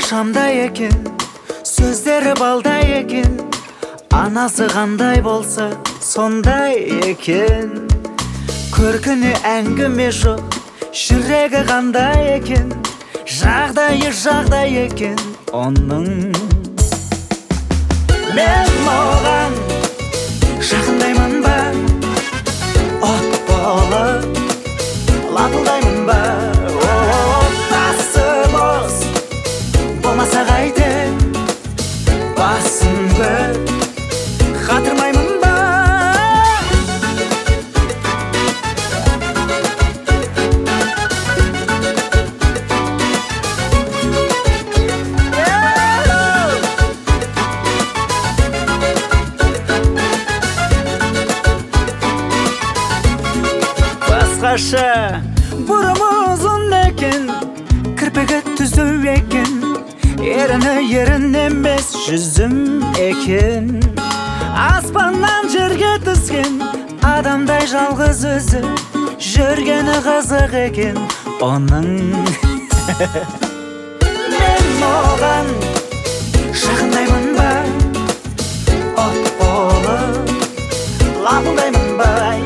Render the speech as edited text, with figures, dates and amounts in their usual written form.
шамдай екен, сөздері балдай екен, анасы қандай болса сондай екен. Көркіне әңгіме жоқ, жүрегі қандай екен, жағдай екен оның. Мен оған жақындаймын ба, от болып лапылдаймын ба? Отбасы бос болмаса қайтем, басын бір қатырмаймын ба? Басқаша бұрымы ұзын екен, кірпігі түзу екен, ерін емес жүзім екен. Аспаннан жерге түскен адамдай жалғыз өзі, жүргені қызық екен оның. Мен оған жақындаймын ба, от болып лапылдаймын ба?